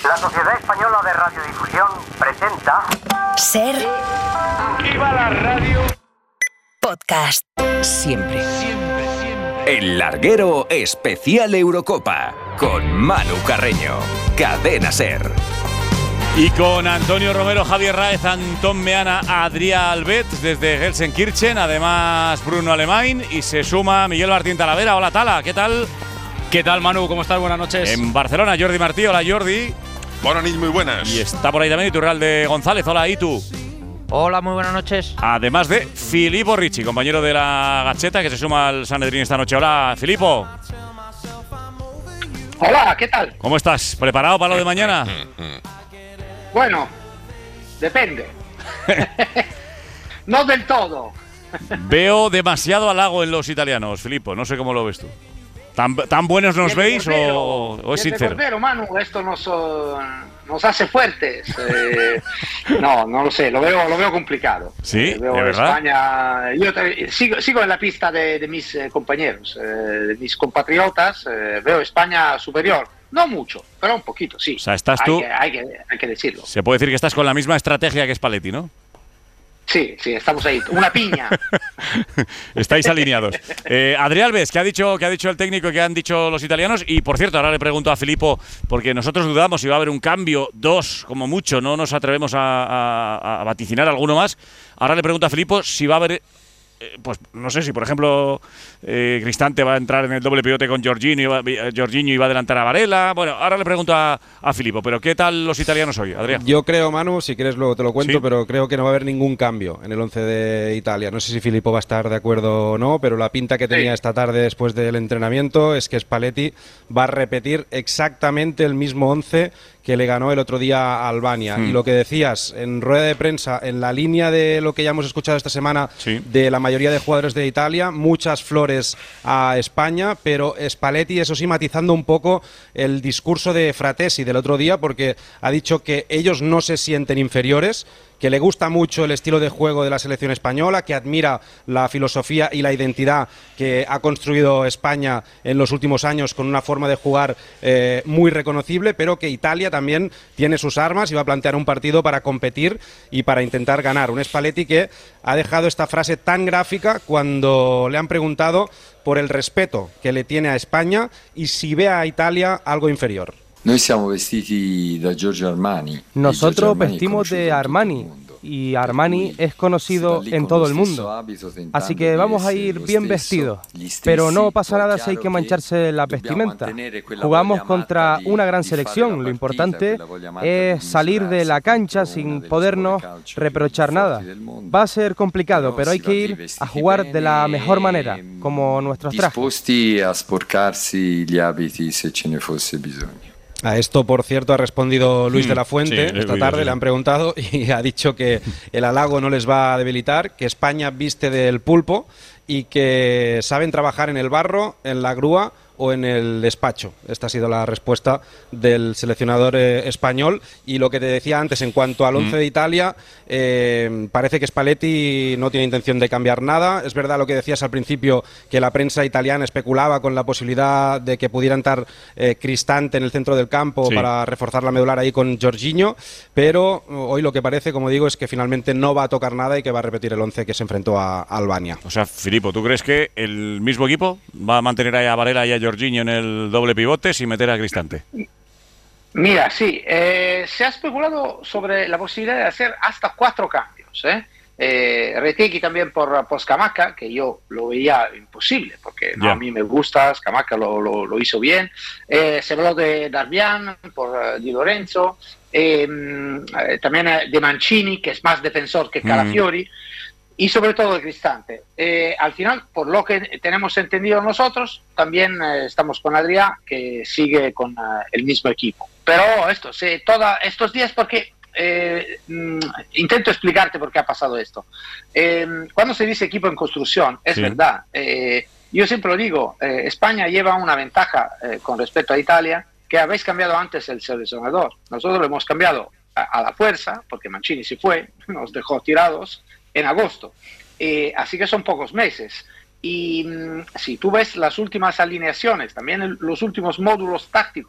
La Sociedad Española de Radiodifusión presenta Ser ¡Viva la radio! Podcast. Siempre. El Larguero Especial Eurocopa con Manu Carreño. Cadena Ser. Y con Antonio Romero, Javier Raez, Antón Meana, Adrià Albet desde Gelsenkirchen, además Bruno Alemán, y se suma Miguel Martín Talavera. Hola Tala, ¿qué tal? ¿Qué tal, Manu? ¿Cómo estás? Buenas noches. En Barcelona, Jordi Martí. Hola Jordi. Buenas noches, muy buenas. Y está por ahí también Iturralde González. Hola Itu. Hola, muy buenas noches. Además de Filippo Ricci, compañero de la Gacheta, que se suma al Sanedrín esta noche. Hola Filippo. Hola, ¿qué tal? ¿Cómo estás? ¿Preparado para lo de mañana? Bueno, depende. No del todo. Veo demasiado halago en los italianos, Filippo. No sé cómo lo ves tú. ¿Tan buenos nos veis o es sincero? Cordero, Manu, esto nos hace fuertes. No lo sé, lo veo complicado. ¿Sí? Veo ¿De verdad? España. Yo sigo en la pista de mis compañeros, de mis compatriotas. Veo España superior. No mucho, pero un poquito, sí. O sea, estás tú. Hay que decirlo. Se puede decir que estás con la misma estrategia que Spalletti, ¿no? Sí, estamos ahí. Una piña. Estáis alineados. Adrià Albet, ¿qué ha dicho el técnico y qué han dicho los italianos? Y por cierto, ahora le pregunto a Filippo, porque nosotros dudamos si va a haber un cambio, dos como mucho, no nos atrevemos a vaticinar alguno más. Ahora le pregunto a Filippo si va a haber, pues no sé si por ejemplo Cristante va a entrar en el doble pivote con Jorginho y va a adelantar a Varela. Bueno, ahora le pregunto a Filippo, pero ¿qué tal los italianos hoy, Adrián? Yo creo, Manu, si quieres luego te lo cuento, ¿Sí? Pero creo que no va a haber ningún cambio en el 11 de Italia. No sé si Filippo va a estar de acuerdo o no, pero la pinta que tenía esta tarde después del entrenamiento es que Spalletti va a repetir exactamente el mismo 11 que le ganó el otro día a Albania. Y lo que decías en rueda de prensa, en la línea de lo que ya hemos escuchado esta semana de la mayoría de jugadores de Italia, muchas flores a España, pero Spalletti, eso sí, matizando un poco el discurso de Fratesi del otro día, porque ha dicho que ellos no se sienten inferiores, que le gusta mucho el estilo de juego de la selección española, que admira la filosofía y la identidad que ha construido España en los últimos años con una forma de jugar muy reconocible, pero que Italia también tiene sus armas y va a plantear un partido para competir y para intentar ganar. Un Spalletti que ha dejado esta frase tan gráfica cuando le han preguntado por el respeto que le tiene a España y si ve a Italia algo inferior. Nosotros vestimos de Armani y Armani es conocido en todo el mundo. Así que vamos a ir bien vestidos. Pero no pasa nada si hay que mancharse la vestimenta. Jugamos contra una gran selección. Lo importante es salir de la cancha sin podernos reprochar nada. Va a ser complicado, pero hay que ir a jugar de la mejor manera, como nuestros trajes. A esto, por cierto, ha respondido Luis de la Fuente. Esta tarde le han preguntado y ha dicho que el halago no les va a debilitar, que España viste del pulpo y que saben trabajar en el barro, en la grúa o en el despacho. Esta ha sido la respuesta del seleccionador español. Y lo que te decía antes, en cuanto al 11 de Italia, parece que Spalletti no tiene intención de cambiar nada. Es verdad lo que decías al principio, que la prensa italiana especulaba con la posibilidad de que pudiera entrar Cristante en el centro del campo para reforzar la medular ahí con Jorginho, pero hoy lo que parece, como digo, es que finalmente no va a tocar nada y que va a repetir el 11 que se enfrentó a Albania. O sea, Filippo, ¿tú crees que el mismo equipo va a mantener a Varela y a Jorginho en el doble pivote sin meter a Cristante? Mira, sí, se ha especulado sobre la posibilidad de hacer hasta 4 cambios. Retegui también por Scamacca, que yo lo veía imposible, porque a mí me gusta, Scamacca lo hizo bien. Se habló de Darmian por Di Lorenzo, también de Mancini, que es más defensor que Calafiori. Y sobre todo de Cristante. Al final, por lo que tenemos entendido nosotros, también estamos con Adrià, que sigue con el mismo equipo. Pero estos días, porque intento explicarte por qué ha pasado esto. Cuando se dice equipo en construcción, es verdad. Yo siempre lo digo, España lleva una ventaja con respecto a Italia, que habéis cambiado antes el seleccionador. Nosotros lo hemos cambiado a la fuerza, porque Mancini se fue, nos dejó tirados en agosto, así que son pocos meses. Y si tú ves las últimas alineaciones, también los últimos módulos tácticos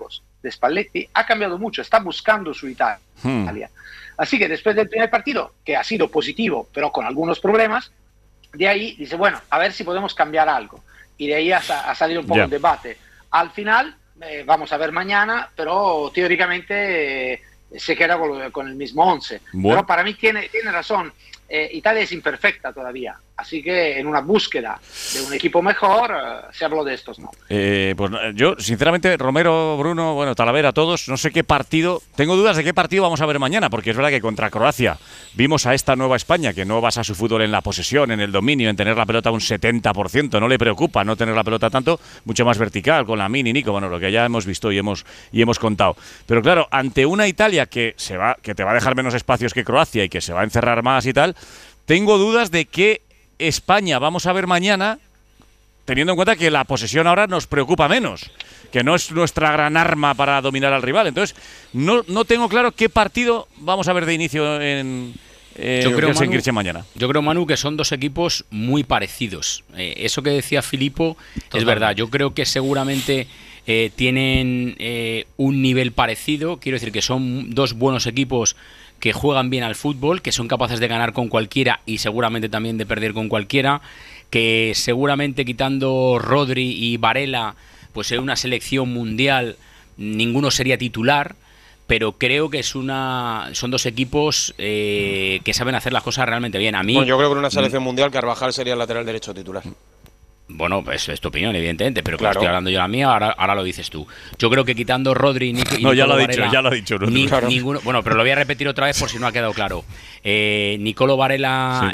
de Spalletti ha cambiado mucho, está buscando su Italia. Así que después del primer partido, que ha sido positivo, pero con algunos problemas, de ahí dice, bueno, a ver si podemos cambiar algo. Y de ahí ha salido un poco el debate. Al final, vamos a ver mañana, pero teóricamente se queda con el mismo 11. Bueno. Pero para mí tiene razón. Italia es imperfecta todavía, así que en una búsqueda de un equipo mejor se habló de estos nombres. Pues yo, sinceramente, Romero, Bruno, bueno, Talavera, todos, no sé qué partido, tengo dudas de qué partido vamos a ver mañana, porque es verdad que contra Croacia vimos a esta nueva España que no basa su fútbol en la posesión, en el dominio, en tener la pelota un 70%, no le preocupa no tener la pelota tanto, mucho más vertical, con Lamine y Nico, bueno, lo que ya hemos visto y hemos contado. Pero claro, ante una Italia que te va a dejar menos espacios que Croacia y que se va a encerrar más y tal, tengo dudas de qué España vamos a ver mañana, teniendo en cuenta que la posesión ahora nos preocupa menos, que no es nuestra gran arma para dominar al rival. Entonces, no tengo claro qué partido vamos a ver de inicio en Gelsenkirchen mañana. Yo creo, Manu, que son dos equipos muy parecidos. Eso que decía Filippo es verdad. Yo creo que seguramente tienen un nivel parecido. Quiero decir que son dos buenos equipos que juegan bien al fútbol, que son capaces de ganar con cualquiera y seguramente también de perder con cualquiera, que seguramente quitando Rodri y Varela, pues en una selección mundial ninguno sería titular, pero creo que son dos equipos que saben hacer las cosas realmente bien. A mí, bueno, yo creo que en una selección mundial Carvajal sería el lateral derecho titular. Bueno, pues es tu opinión, evidentemente, pero claro, estoy hablando yo la mía, ahora lo dices tú. Yo creo que quitando Rodri y no, ya lo ha dicho. Ninguno, bueno, pero lo voy a repetir otra vez por si no ha quedado claro. Nicolo Varela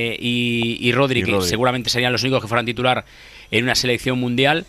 y Rodri, que seguramente serían los únicos que fueran titular en una selección mundial.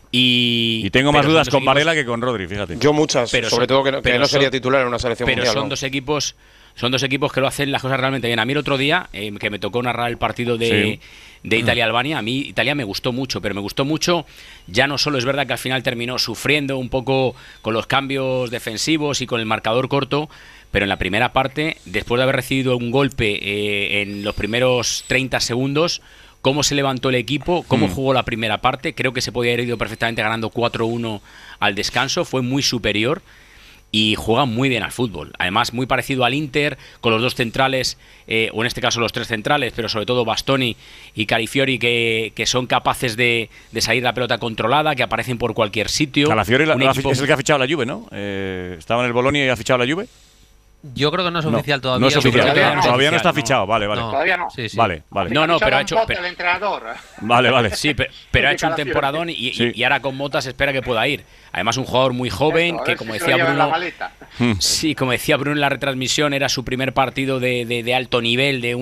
Y tengo más dudas con Varela que con Rodri, fíjate. Yo muchas, pero sobre todo que no sería titular en una selección mundial. Pero son dos equipos que lo hacen las cosas realmente bien. A mí el otro día, que me tocó narrar el partido de Italia-Albania, a mí Italia me gustó mucho, pero me gustó mucho, ya no solo es verdad que al final terminó sufriendo un poco con los cambios defensivos y con el marcador corto, pero en la primera parte, después de haber recibido un golpe en los primeros 30 segundos, cómo se levantó el equipo, cómo jugó la primera parte, creo que se podía haber ido perfectamente ganando 4-1 al descanso, fue muy superior. Y juega muy bien al fútbol. Además, muy parecido al Inter, con los dos centrales, o en este caso los tres centrales, pero sobre todo Bastoni y Calafiori, que son capaces de salir la pelota controlada, que aparecen por cualquier sitio. Calafiori es el que ha fichado la Juve, ¿no? Estaba en el Bolonia y ha fichado la Juve. Yo creo que no es oficial todavía. No es oficial. Todavía no está fichado. Vale. Todavía no. Sí. Vale. No, pero ha hecho. El entrenador. Vale. Sí, pero ha hecho un temporadón y ahora con Mota se espera que pueda ir. Además, un jugador muy joven que, como decía Bruno. Sí, como decía Bruno en la retransmisión, era su primer partido de alto nivel de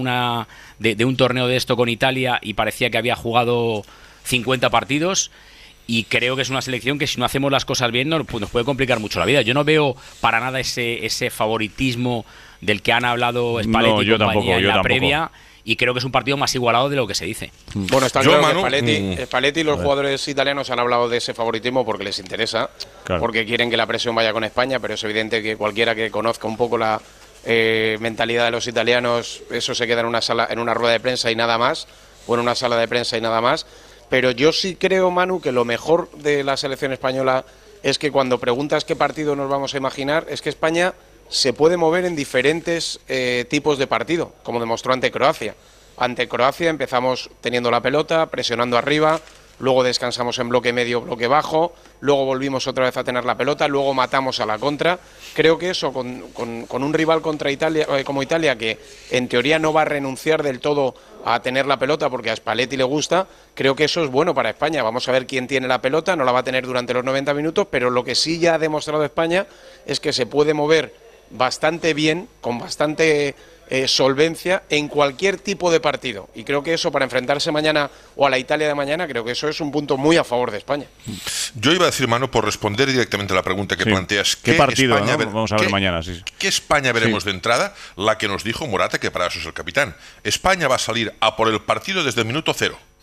un torneo de esto con Italia y parecía que había jugado 50 partidos. Y creo que es una selección que si no hacemos las cosas bien nos puede complicar mucho la vida. Yo no veo para nada ese favoritismo del que han hablado Spalletti y compañía en la previa. Y creo que es un partido más igualado de lo que se dice. Bueno, está claro que Spalletti y los jugadores italianos han hablado de ese favoritismo porque les interesa, porque quieren que la presión vaya con España, pero es evidente que cualquiera que conozca un poco la mentalidad de los italianos, eso se queda en una rueda de prensa y nada más, o en una sala de prensa y nada más. Pero yo sí creo, Manu, que lo mejor de la selección española es que cuando preguntas qué partido nos vamos a imaginar, es que España se puede mover en diferentes tipos de partido, como demostró ante Croacia. Ante Croacia empezamos teniendo la pelota, presionando arriba, luego descansamos en bloque medio, bloque bajo, luego volvimos otra vez a tener la pelota, luego matamos a la contra. Creo que eso, con un rival contra Italia, como Italia, que en teoría no va a renunciar del todo a tener la pelota porque a Spalletti le gusta, creo que eso es bueno para España. Vamos a ver quién tiene la pelota, no la va a tener durante los 90 minutos, pero lo que sí ya ha demostrado España es que se puede mover bastante bien, con bastante solvencia en cualquier tipo de partido, y creo que eso para enfrentarse mañana o a la Italia de mañana, creo que eso es un punto muy a favor de España. Yo iba a decir, Manu, por responder directamente a la pregunta que planteas, ¿qué partido España, vamos a ver mañana? Sí. ¿Qué España veremos de entrada? La que nos dijo Morata, que para eso es el capitán. España va a salir a por el partido desde el minuto cero.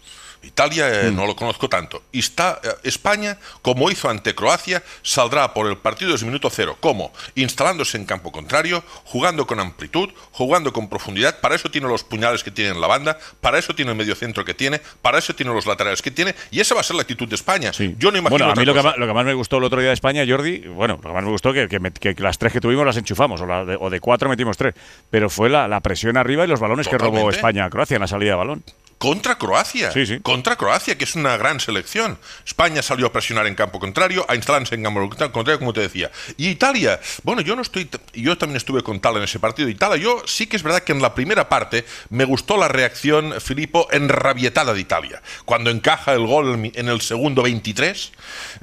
Italia no lo conozco tanto. Y España, como hizo ante Croacia, saldrá por el partido desde el minuto cero. ¿Cómo? Instalándose en campo contrario, jugando con amplitud, jugando con profundidad. Para eso tiene los puñales que tiene en la banda, para eso tiene el mediocentro que tiene, para eso tiene los laterales que tiene, y esa va a ser la actitud de España. Sí. Yo no imagino a mí otra cosa. lo que más me gustó el otro día de España, Jordi, lo que más me gustó que las 3 que tuvimos las enchufamos, o de 4 metimos 3, pero fue la presión arriba y los balones que robó España a Croacia en la salida de balón. Contra Croacia, contra Croacia, que es una gran selección. España salió a presionar en campo contrario, a instalarse en campo contrario, como te decía. Y Italia, bueno, yo también estuve con Tala en ese partido. Italia, yo sí que es verdad que en la primera parte me gustó la reacción, Filippo, enrabietada de Italia. Cuando encaja el gol en el segundo 23,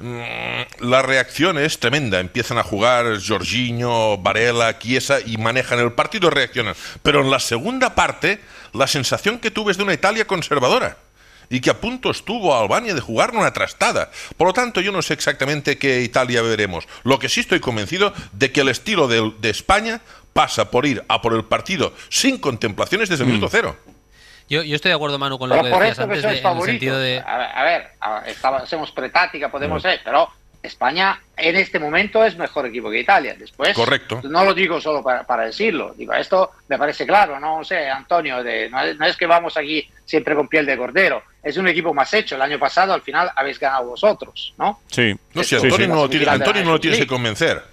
la reacción es tremenda. Empiezan a jugar Jorginho, Barella, Chiesa y manejan el partido, reaccionan. Pero en la segunda parte, la sensación que tuve es de una Italia conservadora y que a punto estuvo a Albania de jugar una trastada. Por lo tanto, yo no sé exactamente qué Italia veremos. Lo que sí estoy convencido de que el estilo de España pasa por ir a por el partido sin contemplaciones desde el minuto cero. Yo estoy de acuerdo, Manu, con lo que decías antes, en el sentido de... A ver, somos pre-táctica, podemos ser, pero España en este momento es mejor equipo que Italia. Después, correcto. No lo digo solo para decirlo. Digo, esto me parece claro, no sé, Antonio, no es que vamos aquí siempre con piel de cordero. Es un equipo más hecho. El año pasado, al final, habéis ganado vosotros, ¿no? Sí. No sé, Antonio no lo tienes que convencer.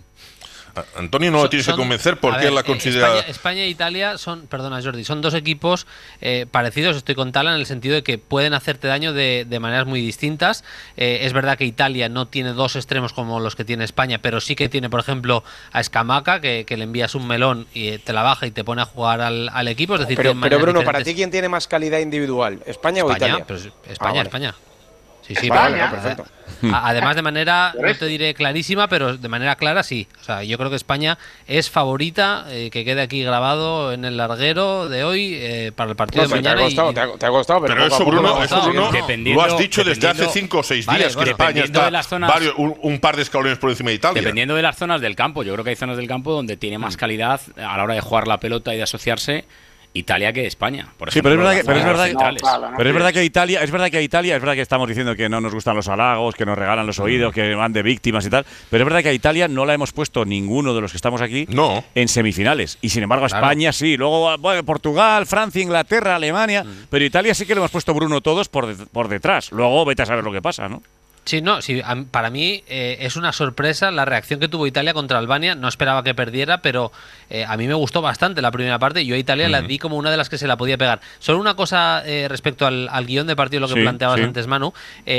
Antonio no lo tienes que convencer porque él la considera... España e Italia son, perdona Jordi, son dos equipos parecidos, estoy con Tala, en el sentido de que pueden hacerte daño de maneras muy distintas. Es verdad que Italia no tiene dos extremos como los que tiene España, pero sí que tiene, por ejemplo, a Scamacca, que le envías un melón y te la baja y te pone a jugar al equipo. Es decir, pero Bruno, para ti, ¿quién tiene más calidad individual? ¿España o Italia? Pues España, España. Sí, España, perfecto. Además, de manera, no te diré clarísima, pero de manera clara sí. O sea, yo creo que España es favorita, que quede aquí grabado en el larguero de hoy para el partido de mañana. Te ha costado, pero eso, Bruno, lo has dicho desde hace 5 o 6 días, que España está un par de escalones por encima de Italia. Dependiendo de las zonas del campo. Yo creo que hay zonas del campo donde tiene más calidad a la hora de jugar la pelota y de asociarse Italia que España, por ejemplo. Sí, pero es verdad que Italia, es verdad que estamos diciendo que no nos gustan los halagos, que nos regalan los oídos, que van de víctimas y tal, pero es verdad que a Italia no la hemos puesto ninguno de los que estamos aquí en semifinales, y sin embargo a España sí, luego Portugal, Francia, Inglaterra, Alemania, pero Italia sí que le hemos puesto, Bruno, todos por detrás. Luego vete a saber lo que pasa, ¿no? Sí, para mí es una sorpresa la reacción que tuvo Italia contra Albania. No esperaba que perdiera, pero a mí me gustó bastante la primera parte. Yo a Italia la vi como una de las que se la podía pegar. Solo una cosa respecto al guión de partido, lo que planteabas antes, Manu.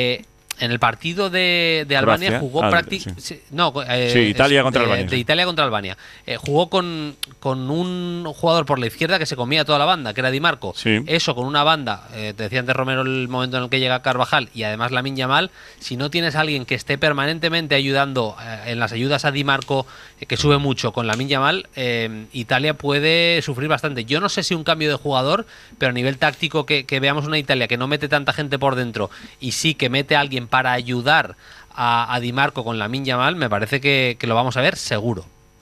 En el partido de Albania Croacia, jugó prácticamente... Italia contra Albania. De Italia contra Albania. Jugó con un jugador por la izquierda que se comía toda la banda, que era Di Marco. Sí. Eso con una banda, te decía antes Romero el momento en el que llega Carvajal, y además Lamine Yamal, si no tienes a alguien que esté permanentemente ayudando en las ayudas a Di Marco, que sube mucho con Lamine Yamal, Italia puede sufrir bastante. Yo no sé si un cambio de jugador, pero a nivel táctico que veamos una Italia que no mete tanta gente por dentro y sí que mete a alguien para ayudar a Di Marco con Lamine Yamal, me parece que lo vamos a ver seguro.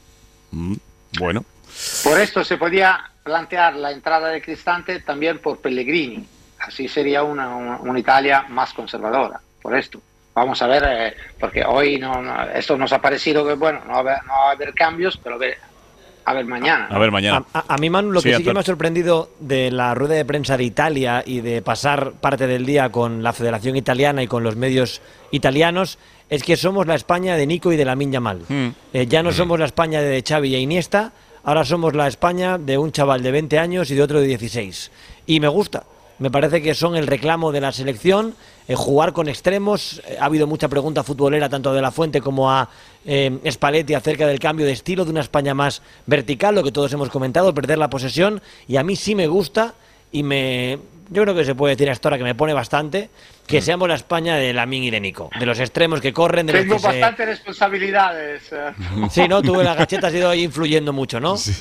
Bueno. Por esto se podía plantear la entrada de Cristante también por Pellegrini. Así sería una Italia más conservadora. Por esto. Vamos a ver, porque hoy esto nos ha parecido que, bueno, no va a haber cambios, pero a ver mañana. A ver mañana. A mí, Manu, lo que sí que me ha sorprendido de la rueda de prensa de Italia y de pasar parte del día con la Federación Italiana y con los medios italianos es que somos la España de Nico y de Lamine Yamal. Ya no somos la España de Xavi e Iniesta, ahora somos la España de un chaval de 20 años y de otro de 16. Y me gusta. Me parece que son el reclamo de la selección, jugar con extremos. Ha habido mucha pregunta futbolera tanto de La Fuente como a Spalletti acerca del cambio de estilo, de una España más vertical, lo que todos hemos comentado, perder la posesión, y a mí sí me gusta y yo creo que se puede decir hasta ahora que me pone bastante que seamos la España de Lamine y de Nico, de los extremos que corren, de Tengo los que bastantes responsabilidades. Sí, ¿no? Tú en la gacheta has ido ahí influyendo mucho, ¿no? Sí.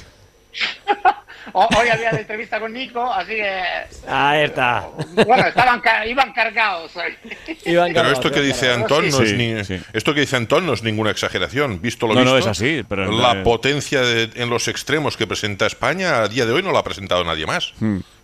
Hoy había la entrevista con Nico, así que... Ahí está. Bueno, iban cargados. Pero esto que dice Antón esto que dice Antón no es ninguna exageración. Visto lo visto, no es así. Pero la potencia en los extremos que presenta España a día de hoy no la ha presentado nadie más.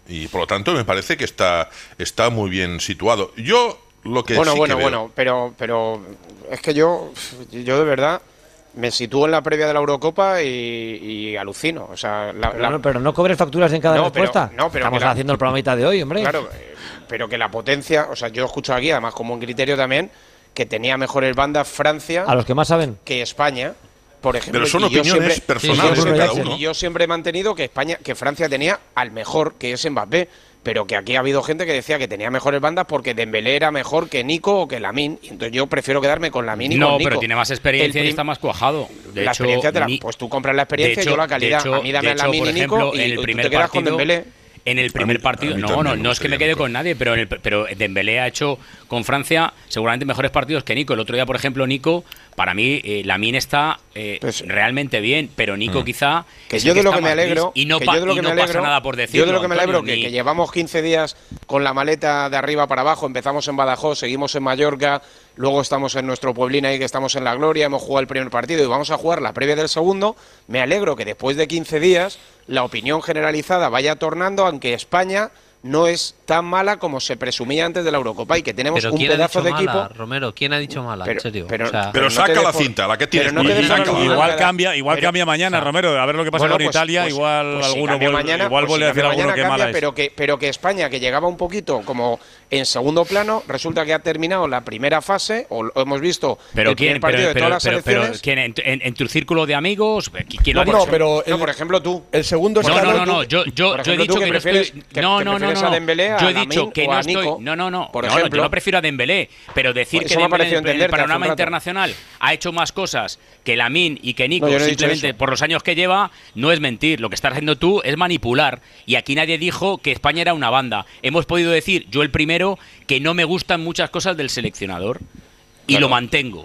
Y por lo tanto me parece que está muy bien situado. Yo lo que Bueno, pero es que yo de verdad me sitúo en la previa de la Eurocopa y alucino. O sea, pero no cobres facturas en cada respuesta. Pero estamos haciendo el programita de hoy, hombre. Claro, pero que la potencia, o sea, yo escucho aquí, además como un criterio también, que tenía mejores bandas Francia. A los que más saben. Que España, por ejemplo. Pero son opiniones personales de cada uno. Y yo siempre he mantenido que Francia tenía al mejor, que es Mbappé. Pero que aquí ha habido gente que decía que tenía mejores bandas porque Dembélé era mejor que Nico o que Lamine. Y entonces yo prefiero quedarme con Lamine y con Nico. No, pero tiene más experiencia y está más cuajado. De hecho, experiencia pues tú compras la experiencia y yo la calidad. A mí dame a Lamine y Nico y tú te quedas con Dembélé. En el primer partido, no es que me quede con nadie, pero Dembélé ha hecho con Francia seguramente mejores partidos que Nico. El otro día, por ejemplo, Nico, para mí, Lamine está realmente bien, pero Nico quizá... Que yo de lo que me alegro... Y no pasa nada por decirlo. Yo de lo que me alegro que llevamos 15 días con la maleta de arriba para abajo, empezamos en Badajoz, seguimos en Mallorca, luego estamos en nuestro pueblín ahí que estamos en La Gloria, hemos jugado el primer partido y vamos a jugar la previa del segundo. Me alegro que después de 15 días la opinión generalizada vaya tornando, aunque España no es tan mala como se presumía antes de la Eurocopa y que tenemos un pedazo de equipo. Romero, ¿quién ha dicho mala? En serio. Pero saca la cinta, la que tienes. Igual cambia mañana, Romero, a ver lo que pasa con Italia. Igual alguno vuelve a decir alguno que mala es. Pero que España, que llegaba un poquito como en segundo plano, resulta que ha terminado la primera fase, o lo hemos visto el primer partido de todas las selecciones. ¿Quién en tu círculo de amigos? ¿Quién lo ha dicho? No, por ejemplo, tú. El segundo escalón. No, yo he dicho que no estoy. Yo he dicho que no estoy. Por ejemplo, yo no prefiero a Dembélé, pero decir que Dembélé en el panorama internacional ha hecho más cosas que Lamine y que Nico simplemente por los años que lleva, no es mentir. Lo que estás haciendo tú es manipular. Y aquí nadie dijo que España era una banda. Hemos podido decir, yo el primero, que no me gustan muchas cosas del seleccionador. Y lo mantengo.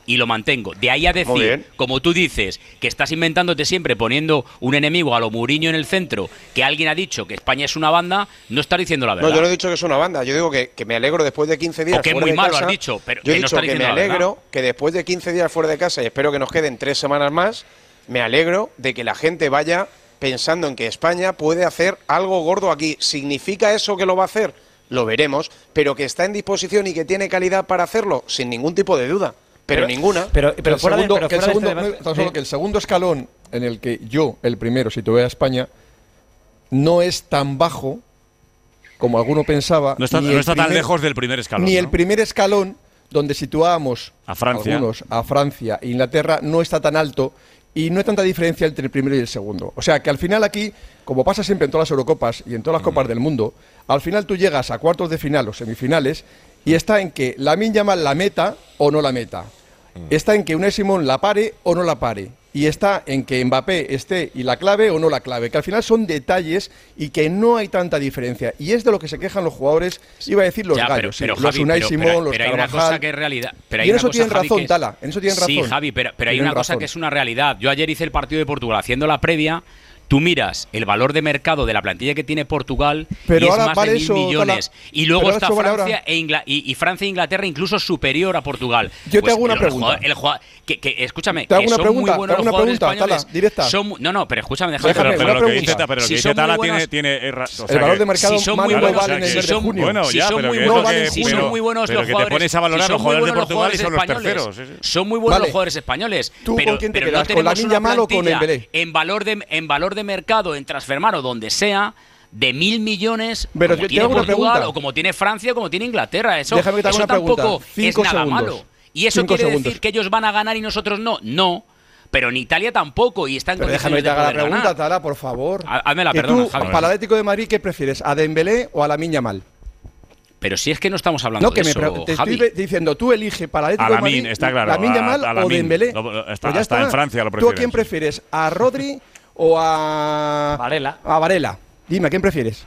De ahí a decir, como tú dices, que estás inventándote siempre poniendo un enemigo a lo Mourinho en el centro, que alguien ha dicho que España es una banda, no estás diciendo la verdad. No, yo no he dicho que es una banda. Yo digo que me alegro después de 15 días. O que es muy malo, has dicho. Pero yo he dicho que me alegro que después de 15 días fuera de casa, y espero que nos queden 3 semanas más, me alegro de que la gente vaya pensando en que España puede hacer algo gordo aquí. ¿Significa eso que lo va a hacer? Lo veremos. Pero que está en disposición y que tiene calidad para hacerlo, sin ningún tipo de duda. Pero ninguna. Pero el segundo escalón en el que yo, el primero, si tuve a España, no es tan bajo como alguno pensaba. No está tan lejos del primer escalón. Ni el primer escalón, donde situábamos a Francia e Inglaterra, no está tan alto y no hay tanta diferencia entre el primero y el segundo. O sea que al final aquí, como pasa siempre en todas las Eurocopas y en todas las Copas del Mundo, al final tú llegas a cuartos de final o semifinales y está en que Lamine Yamal la meta o no la meta. Está en que Unai Simón la pare o no la pare. Y está en que Mbappé esté y la clave o no la clave. Que al final son detalles y que no hay tanta diferencia. Y es de lo que se quejan los jugadores, iba a decir los gallos. Los Unai Simón, los Carvajal. Pero hay una cosa que es realidad. Y en eso tienen razón, Tala. En eso tienen razón. Sí, Javi, pero hay una cosa que es una realidad. Yo ayer hice el partido de Portugal haciendo la previa. Tú miras el valor de mercado de la plantilla que tiene Portugal pero y es ahora más de 1.000 millones. Y luego está Francia y Francia e Inglaterra incluso superior a Portugal. Yo te hago una pregunta. Escúchame, te hago una son pregunta, muy buenos los jugadores españoles. Tala, directa. Pero escúchame, déjame. Pero lo que dice Tala tiene el valor de mercado más global en el mes de junio. Bueno, ya, si son muy buenos los jugadores. Pero que te pones a valorar los jugadores de Portugal y son los terceros. Son muy buenos los jugadores españoles. ¿Tú con quién te quedas? ¿Con Lamine Yamal o con Dembélé? En valor de mercado, en Transfermarkt o donde sea, de 1.000 millones, pero como tiene Portugal o como tiene Francia o como tiene Inglaterra. Eso tampoco es nada malo. ¿Y eso quiere decir que ellos van a ganar y nosotros no? No. Pero en Italia tampoco y están. Pero déjame que te haga la pregunta, Tala, por favor. Házmela, perdona, Javi. Para el Atlético de Madrid, ¿qué prefieres? ¿A Dembélé o a Lamine Yamal? Pero si es que no estamos hablando de eso, te estoy diciendo, tú eliges para el Atlético de Madrid, está claro, Lamine Yamal o Dembélé. Está en Francia lo prefieres. ¿Tú a quién prefieres? ¿A Rodri o a Varela? A Varela. Dime, ¿a quién prefieres?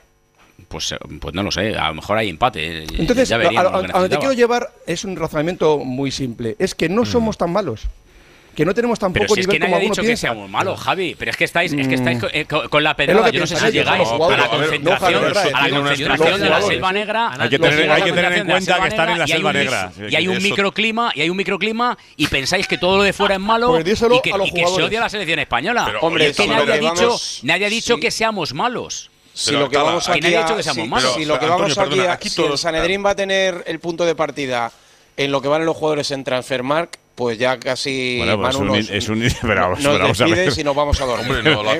Pues no lo sé, a lo mejor hay empate. Entonces, a donde te quiero llevar es un razonamiento muy simple. Es que no somos tan malos. Que no tenemos tan poco nivel como alguno piensa. Pero si es que nadie ha dicho que seamos malos, Javi. Pero es que estáis con la pedrada. Yo no sé si llegáis a la concentración de la Selva Negra. Hay que tener en cuenta que están en la Selva Negra. Y hay un microclima y pensáis que todo lo de fuera es malo y que se odia la selección española. Hombre, es que nadie ha dicho que seamos malos. Si lo que vamos aquí si el Sanedrín va a tener el punto de partida en lo que valen los jugadores en Transfermarkt, pues ya casi Manu nos despides y nos vamos a dormir.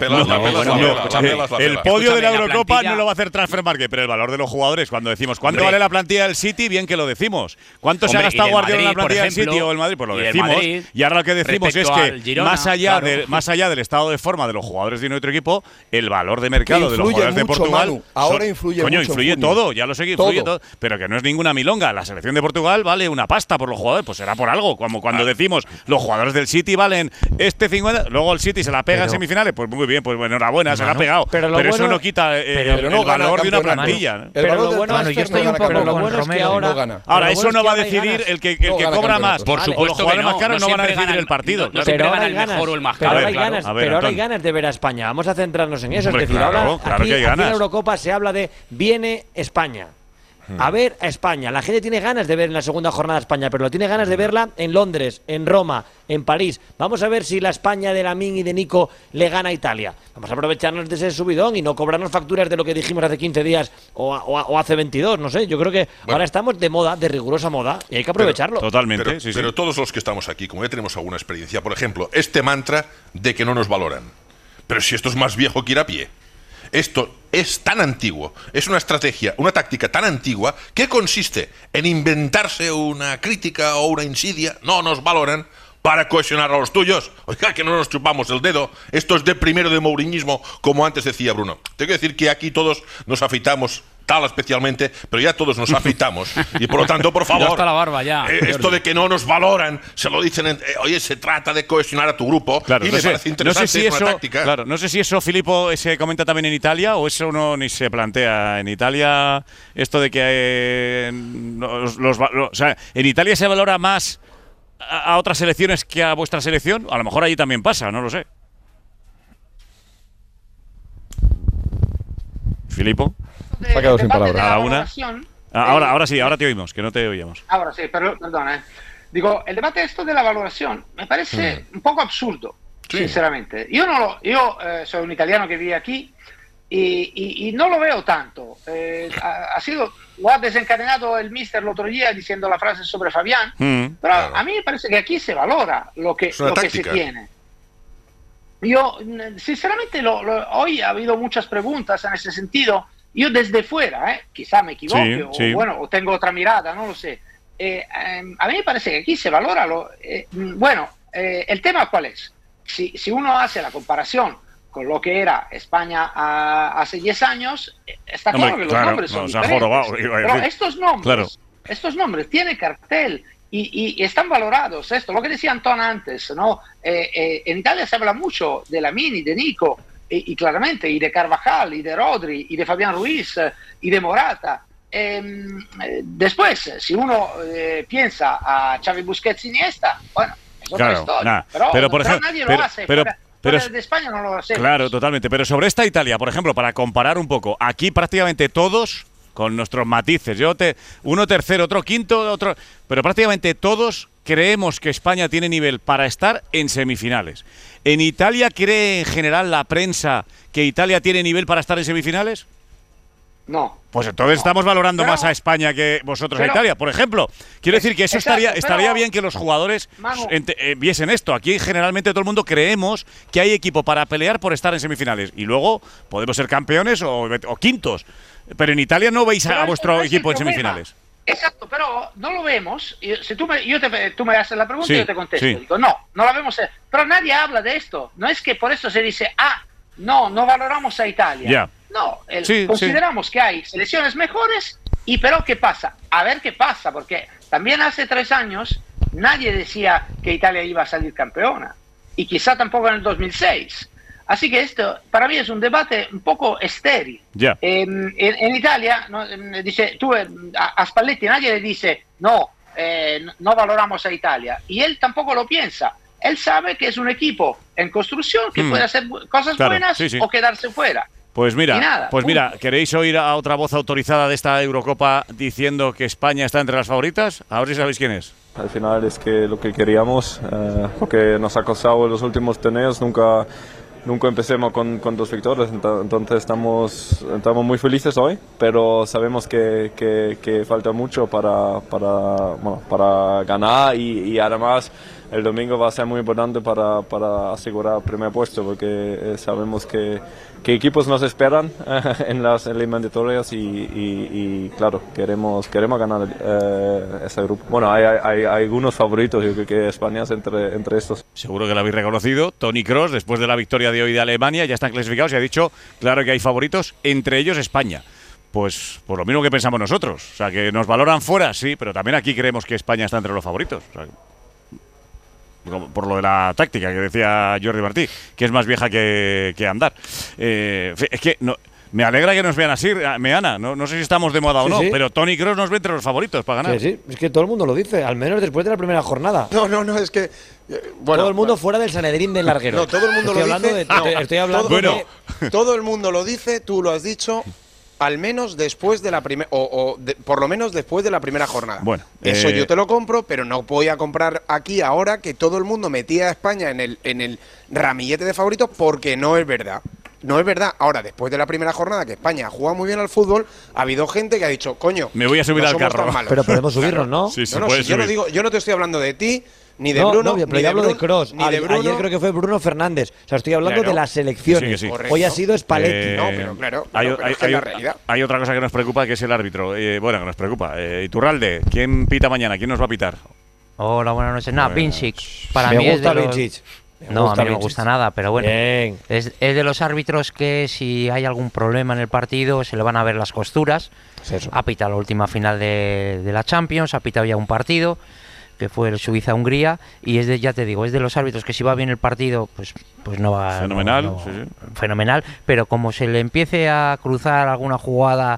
El podio de la Eurocopa no lo va a hacer Transfermarkt, pero el valor de los jugadores, cuando decimos ¿cuánto vale la plantilla del City? Bien que lo decimos. ¿Cuánto se ha gastado Guardiola en la plantilla del City o el Madrid? Pues lo decimos. Y ahora lo que decimos es que más allá del estado de forma de los jugadores de nuestro equipo, el valor de mercado de los jugadores de Portugal… Manu, ahora influye mucho. Influye todo, ya lo sé que influye todo. Pero que no es ninguna milonga. La selección de Portugal vale una pasta por los jugadores, pues será por algo. Como cuando decimos los jugadores del City valen 50, luego el City se la pega en semifinales, pues muy bien, pues enhorabuena, se la ha pegado. Pero eso no quita el valor de una plantilla. Pero lo bueno, yo estoy un poco con Romero. Ahora, eso no va a decidir el que cobra más. Por supuesto, los jugadores más caros no van a decidir el partido. No siempre gana el mejor o el más caro. Pero ahora hay ganas de ver a España. Vamos a centrarnos en eso. Es decir, ahora aquí en la Eurocopa se habla de viene España. A ver a España. La gente tiene ganas de ver en la segunda jornada a España, pero tiene ganas de verla en Londres, en Roma, en París. Vamos a ver si la España de Lamine y de Nico le gana a Italia. Vamos a aprovecharnos de ese subidón y no cobrarnos facturas de lo que dijimos hace 15 días o hace 22, no sé. Yo creo que ahora estamos de moda, de rigurosa moda, y hay que aprovecharlo. Totalmente, pero todos los que estamos aquí, como ya tenemos alguna experiencia, por ejemplo, este mantra de que no nos valoran. Pero si esto es más viejo que ir a pie. Esto es tan antiguo, es una estrategia, una táctica tan antigua que consiste en inventarse una crítica o una insidia, no nos valoran, para cohesionar a los tuyos. Oiga, que no nos chupamos el dedo. Esto es de primero de mouriñismo, como antes decía Bruno. Tengo que decir que aquí todos nos afeitamos, tal especialmente, pero ya todos nos afeitamos. Y por lo tanto, por favor, ya está la barba ya. Esto de que no nos valoran, se lo dicen, oye, se trata de cohesionar a tu grupo. Claro, y me parece interesante, es una táctica. Claro, no sé si eso, Filippo, se comenta también en Italia o eso no ni se plantea. En Italia, esto de que o sea, en Italia se valora más a otras selecciones que a vuestra selección. A lo mejor allí también pasa, no lo sé. Filippo. Se ha quedado sin palabras. A una. Ahora sí, ahora te oímos, que no te oíamos. Ahora sí, perdona. Digo, el debate esto de la valoración me parece un poco absurdo, sinceramente. Yo soy un italiano que vive aquí y no lo veo tanto. Lo ha desencadenado el mister el otro día diciendo la frase sobre Fabián, pero a mí me parece que aquí se valora lo que se tiene. Yo, sinceramente, hoy ha habido muchas preguntas en ese sentido. Yo desde fuera, quizá me equivoque, o tengo otra mirada, no lo sé. A mí me parece que aquí se valora el tema ¿cuál es? Si uno hace la comparación con lo que era España hace 10 años, está claro que los nombres son diferentes. Pero estos nombres tienen cartel y están valorados. Lo que decía Antón antes, ¿no? En Italia se habla mucho de Lamine, de Nico, y claramente, y de Carvajal, y de Rodri, y de Fabián Ruiz, y de Morata. Después, si uno piensa a Xavi, Busquets, Iniesta, bueno, es otra historia. Pero por ejemplo, nadie lo hace. Pero de España no lo hacemos. Claro, totalmente. Pero sobre esta Italia, por ejemplo, para comparar un poco, aquí prácticamente todos, con nuestros matices, uno tercero, otro quinto, otro, pero prácticamente todos creemos que España tiene nivel para estar en semifinales. ¿En Italia cree en general la prensa que Italia tiene nivel para estar en semifinales? No. Pues entonces estamos valorando más a España que vosotros a Italia. Por ejemplo, quiero decir que eso estaría bien que los jugadores viesen esto. Aquí generalmente todo el mundo creemos que hay equipo para pelear por estar en semifinales. Y luego podemos ser campeones o quintos. Pero en Italia no veis a vuestro equipo en semifinales. Exacto, pero no lo vemos. Si tú me haces la pregunta y yo te contesto. Digo, no la vemos. Pero nadie habla de esto. No es que por eso se dice, no valoramos a Italia. Yeah. No, consideramos que hay selecciones mejores pero ¿qué pasa? A ver qué pasa, porque también hace 3 años nadie decía que Italia iba a salir campeona y quizá tampoco en el 2006. Así que esto para mí es un debate un poco estéril. Yeah. En Italia, dice, a Spalletti nadie le dice no valoramos a Italia y él tampoco lo piensa. Él sabe que es un equipo en construcción que puede hacer cosas buenas o quedarse fuera. Pues mira, ¿queréis oír a otra voz autorizada de esta Eurocopa diciendo que España está entre las favoritas? A ver si sabéis quién es. Al final es que lo que queríamos, lo que nos ha costado en los últimos torneos, nunca nunca empecemos con 2 victorias, entonces estamos muy felices hoy, pero sabemos que falta mucho para ganar y además el domingo va a ser muy importante para asegurar el primer puesto, porque sabemos que equipos nos esperan en las eliminatorias y claro, queremos ganar ese grupo. Bueno, hay algunos favoritos, yo creo que España es entre estos. Seguro que lo habéis reconocido. Toni Kroos, después de la victoria de hoy de Alemania, ya están clasificados y ha dicho, claro que hay favoritos, entre ellos España. Pues por lo mismo que pensamos nosotros. O sea, que nos valoran fuera, sí, pero también aquí creemos que España está entre los favoritos. O sea, por lo de la táctica que decía Jordi Martí, que es más vieja que andar. Es que no, me alegra que nos vean así, Meana. No sé si estamos de moda o no, pero Toni Kroos nos ve entre los favoritos para ganar. Sí, es que todo el mundo lo dice, al menos después de la primera jornada. No, es que... todo el mundo fuera del Sanedrín del larguero. No, todo el mundo lo dice. Estoy hablando todo el mundo lo dice, tú lo has dicho. Al menos después de la primera, por lo menos después de la primera jornada. Bueno, eso yo te lo compro, pero no voy a comprar aquí ahora que todo el mundo metía a España en el ramillete de favoritos, porque no es verdad. No es verdad. Ahora, después de la primera jornada, que España juega muy bien al fútbol, ha habido gente que ha dicho, coño, me voy a subir al carro. Pero podemos subirnos, ¿no? Sí, yo no te estoy hablando de ti, ni de Bruno, pero yo hablo de Kroos. Ni de Bruno. Ayer creo que fue Bruno Fernández. O sea, estoy hablando de las selecciones. Sí. Hoy ha sido Spalletti. No, pero claro, pero es que es la realidad. Hay otra cosa que nos preocupa, que es el árbitro. Bueno, que nos preocupa. Iturralde, ¿quién pita mañana? ¿Quién nos va a pitar? Hola, buenas noches. Nada, Vincic. Para me mí gusta es de Vincic. No, a mí no me gusta nada, pero bueno, es de los árbitros que si hay algún problema en el partido se le van a ver las costuras. Ha pitado la última final de la Champions, ha pitado ya un partido que fue el Suiza-Hungría y es ya te digo, es de los árbitros que si va bien el partido, pues no va... Fenomenal. Fenomenal, pero como se le empiece a cruzar alguna jugada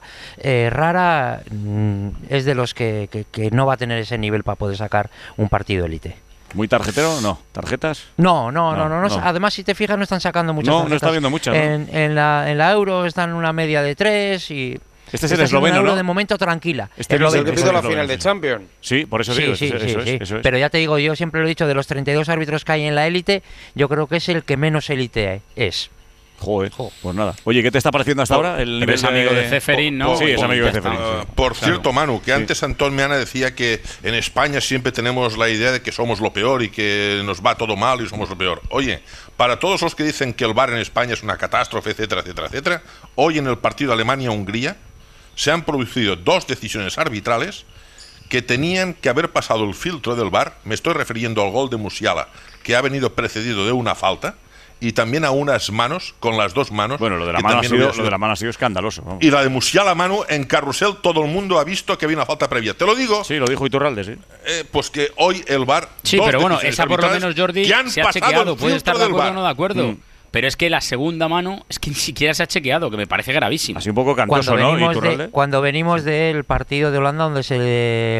rara, es de los que no va a tener ese nivel para poder sacar un partido élite. ¿Muy tarjetero? No. ¿Tarjetas? No. Además, si te fijas, no están sacando muchas tarjetas. No está viendo muchas. En la Euro están en una media de 3 y... Este es el esloveno, ¿no? De momento tranquila. Este es el que pidió la final de Champions. Sí, por eso digo. Sí. Eso es. Pero ya te digo, yo siempre lo he dicho, de los 32 árbitros que hay en la élite, yo creo que es el que menos élite es. Joder, pues nada. Oye, ¿qué te está pareciendo hasta ahora? Es amigo de Ceferín, ¿no? Sí, es amigo de Ceferín. Por cierto, Manu, que antes Antón Meana decía que en España siempre tenemos la idea de que somos lo peor y que nos va todo mal y somos lo peor. Oye, para todos los que dicen que el VAR en España es una catástrofe, etcétera, hoy en el partido Alemania-Hungría se han producido 2 decisiones arbitrales que tenían que haber pasado el filtro del VAR. Me estoy refiriendo al gol de Musiala, que ha venido precedido de una falta, y también a unas manos, con las 2 manos. Bueno, lo de la mano ha sido escandaloso. Vamos. Y la de Musiala, Manu, en Carrusel todo el mundo ha visto que había una falta previa. Te lo digo. Sí, lo dijo Iturralde, sí. Pues que hoy el VAR... Sí, pero bueno, esa por lo menos, Jordi, se ha chequeado. Puede estar de acuerdo o no de acuerdo. Pero es que la segunda mano es que ni siquiera se ha chequeado, que me parece gravísimo. Así un poco cantoso, cuando venimos del partido de Holanda donde se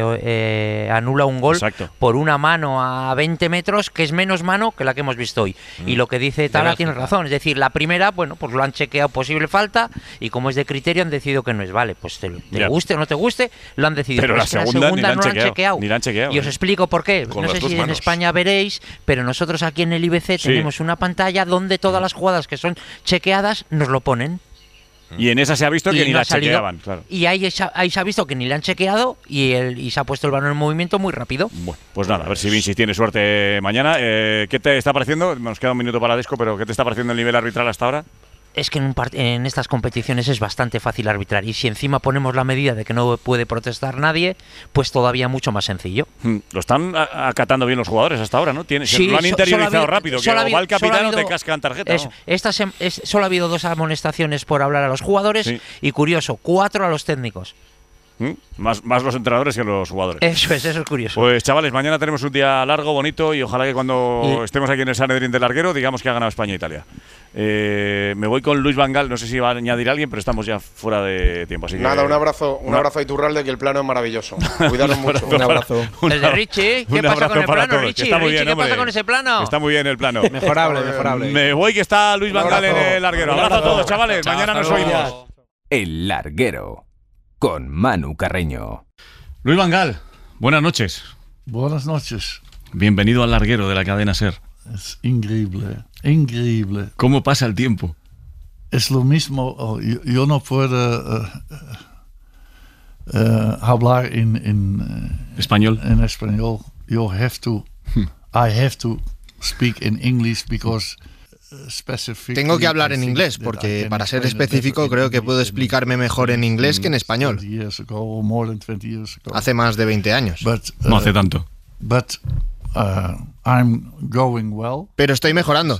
le anula un gol por una mano a 20 metros, que es menos mano que la que hemos visto hoy. Y lo que dice Tala tiene razón. Es decir, la primera, bueno, pues lo han chequeado posible falta y como es de criterio han decidido que no es. Vale, pues te guste o no te guste, lo han decidido. Pero la segunda no la han chequeado. Ni la han chequeado. Y os explico por qué. No sé si en España veréis, pero nosotros aquí en el IBC tenemos una pantalla donde todas las jugadas que son chequeadas nos lo ponen. Y en esa se ha visto que ni la chequeaban, claro. Y ahí se ha visto que ni la han chequeado y se ha puesto el balón en movimiento muy rápido. Bueno, pues nada, a ver si Vinci tiene suerte mañana. ¿Qué te está pareciendo? Nos queda un minuto para Desco, pero ¿qué te está pareciendo el nivel arbitral hasta ahora? Es que en estas competiciones es bastante fácil arbitrar y si encima ponemos la medida de que no puede protestar nadie, pues todavía mucho más sencillo. Lo están acatando bien los jugadores hasta ahora, ¿no? Lo han interiorizado rápido, que o va el capitán o te cascan tarjeta. Solo ha habido 2 amonestaciones por hablar a los jugadores y curioso, 4 a los técnicos. Más los entrenadores que los jugadores. Eso es curioso. Pues chavales, mañana tenemos un día largo, bonito y ojalá que cuando estemos aquí en el Sanedrín del Larguero digamos que ha ganado España e Italia. Me voy con Luis Van Gaal, no sé si va a añadir alguien, pero estamos ya fuera de tiempo. Así nada, un abrazo a Iturralde, que el plano es maravilloso. Cuidaros mucho. Un abrazo. El de Richie, ¿qué pasa con el plano, Richie? ¿Qué pasa con ese plano? Está muy bien el plano. Mejorable. Me voy, que está Luis Van Gaal en el Larguero. Abrazo a todos, chavales. Mañana nos oímos. El Larguero, con Manu Carreño. Luis Van Gaal, buenas noches. Buenas noches. Bienvenido al Larguero de la cadena SER. Es increíble, increíble. ¿Cómo pasa el tiempo? Es lo mismo, yo no puedo hablar en español. En español, I have to speak in English because tengo que hablar en inglés porque, para ser específico, creo que puedo explicarme mejor en inglés que en español. Hace más de 20 años. No hace tanto. Pero estoy mejorando.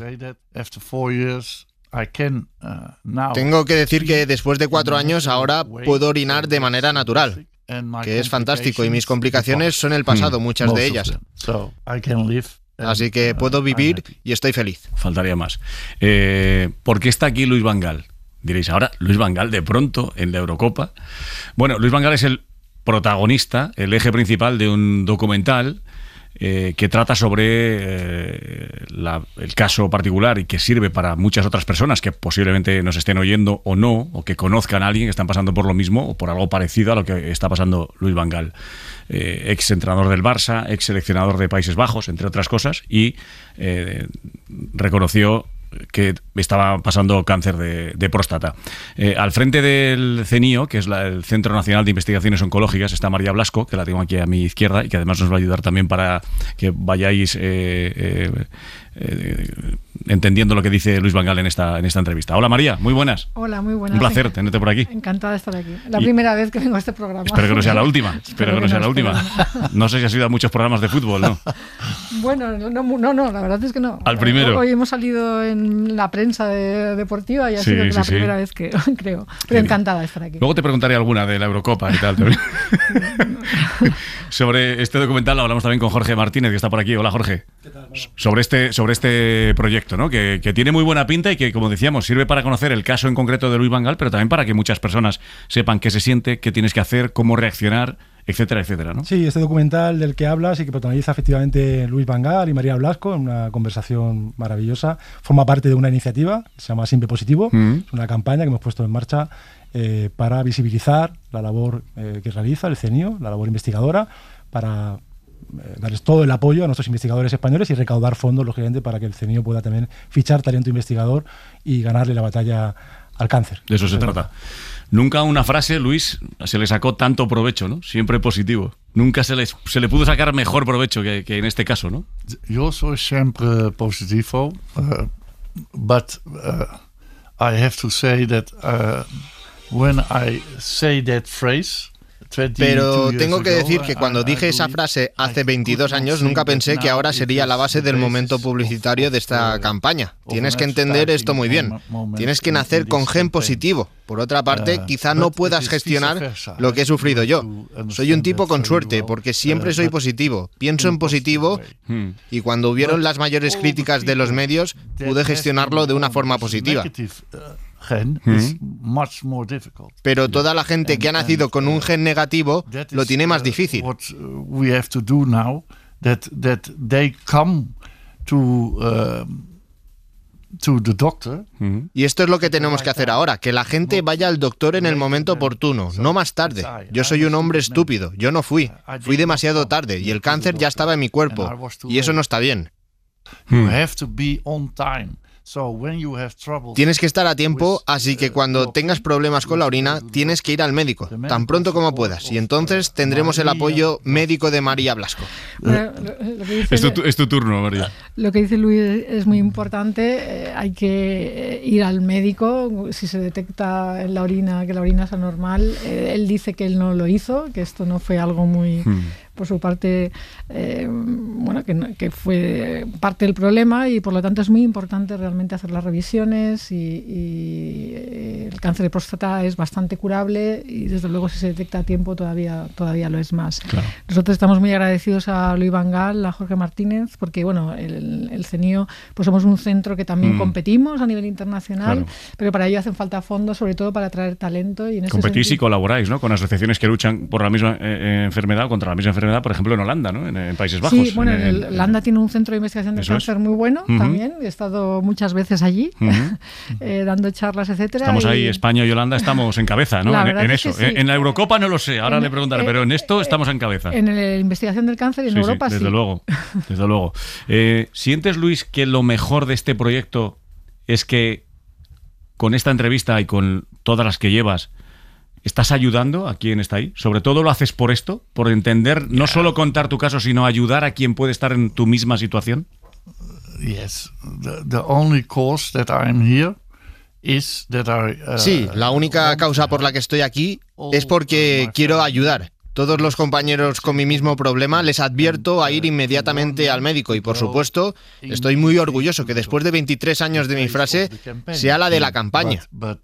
Tengo que decir que después de 4 años ahora puedo orinar de manera natural, que es fantástico, y mis complicaciones son el pasado, muchas de ellas. Así que puedo vivir y estoy feliz. Faltaría más. ¿Por qué está aquí Luis Van Gaal? Diréis, ahora Luis Van Gaal de pronto en la Eurocopa. Bueno, Luis Van Gaal es el protagonista, el eje principal de un documental que trata sobre el caso particular y que sirve para muchas otras personas que posiblemente nos estén oyendo o no, o que conozcan a alguien que están pasando por lo mismo o por algo parecido a lo que está pasando Luis Van Gaal. Ex entrenador del Barça, ex seleccionador de Países Bajos, entre otras cosas, y reconoció que estaba pasando cáncer de próstata. Al frente del CENIO, que es el Centro Nacional de Investigaciones Oncológicas, está María Blasco, que la tengo aquí a mi izquierda y que además nos va a ayudar también para que vayáis entendiendo lo que dice Luis Van Gaal en esta entrevista. Hola María, muy buenas. Hola, muy buenas. Un placer tenerte por aquí. Encantada de estar aquí. La primera vez que vengo a este programa. Espero que no sea la última. Espero que no sea la última. No sé si has ido a muchos programas de fútbol, ¿no? Bueno, no, la verdad es que no. Al primero. Hoy hemos salido en la prensa deportiva y ha sido la primera vez que creo. Pero encantada de estar aquí. Luego te preguntaré alguna de la Eurocopa y tal también. Sobre este documental hablamos también con Jorge Martínez, que está por aquí. Hola Jorge. ¿Qué tal? Sobre este proyecto, ¿no? Que tiene muy buena pinta y que, como decíamos, sirve para conocer el caso en concreto de Luis Van Gaal, pero también para que muchas personas sepan qué se siente, qué tienes que hacer, cómo reaccionar, etcétera, etcétera, ¿no? Sí, este documental del que hablas y que protagoniza efectivamente Luis Van Gaal y María Blasco en una conversación maravillosa, forma parte de una iniciativa que se llama Siempre Positivo. Es una campaña que hemos puesto en marcha para visibilizar la labor que realiza el CENIO, la labor investigadora, para darles todo el apoyo a nuestros investigadores españoles y recaudar fondos, lógicamente, para que el CENIO pueda también fichar talento investigador y ganarle la batalla al cáncer. De eso se trata. Nunca una frase, Luis, se le sacó tanto provecho, ¿no? Siempre positivo. Nunca se le pudo sacar mejor provecho que en este caso, ¿no? Yo soy siempre positivo, but I have to say that when I say that phrase, pero tengo que decir que cuando dije esa frase hace 22 años nunca pensé que ahora sería la base del momento publicitario de esta campaña. Tienes que entender esto muy bien. Tienes que nacer con gen positivo. Por otra parte, quizá no puedas gestionar lo que he sufrido yo. Soy un tipo con suerte porque siempre soy positivo. Pienso en positivo y cuando hubieron las mayores críticas de los medios pude gestionarlo de una forma positiva. Pero toda la gente que ha nacido con un gen negativo lo tiene más difícil. Y esto es lo que tenemos que hacer ahora, que la gente vaya al doctor en el momento oportuno, no más tarde. Yo soy un hombre estúpido, yo no fui demasiado tarde y el cáncer ya estaba en mi cuerpo y eso no está bien. Tienes que estar a tiempo, así que cuando tengas problemas con la orina, tienes que ir al médico, tan pronto como puedas, y entonces tendremos el apoyo médico de María Blasco. Bueno, es tu turno, María. Lo que dice Luis es muy importante. Hay que ir al médico si se detecta en la orina que la orina es anormal. Él dice que él no lo hizo, que esto no fue algo muy... por su parte, que fue parte del problema y por lo tanto es muy importante realmente hacer las revisiones y el cáncer de próstata es bastante curable y desde luego si se detecta a tiempo todavía lo es más. Claro. Nosotros estamos muy agradecidos a Luis Van Gaal, a Jorge Martínez, porque el CENIO pues somos un centro que también competimos a nivel internacional, pero para ello hacen falta fondos, sobre todo para atraer talento. Y en competís y colaboráis, ¿no? Con asociaciones que luchan por la misma enfermedad, contra la misma enfermedad enfermedad, por ejemplo, en Holanda, ¿no? En Países Bajos. Sí, bueno, Holanda tiene un centro de investigación de cáncer muy bueno también. He estado muchas veces allí dando charlas, etcétera. Estamos ahí, España y Holanda estamos en cabeza, ¿no? En eso. Sí. En la Eurocopa no lo sé, ahora le preguntaré, pero en esto estamos en cabeza. En la investigación del cáncer y en Europa desde luego, desde luego. ¿Sientes, Luis, que lo mejor de este proyecto es que con esta entrevista y con todas las que llevas estás ayudando a quien está ahí? Sobre todo lo haces por esto, por entender, no solo contar tu caso, sino ayudar a quien puede estar en tu misma situación. Yes, the only cause that I'm here is that sí, la única causa por la que estoy aquí es porque quiero ayudar. Todos los compañeros con mi mismo problema les advierto a ir inmediatamente al médico y, por supuesto, estoy muy orgulloso que después de 23 años de mi frase sea la de la campaña.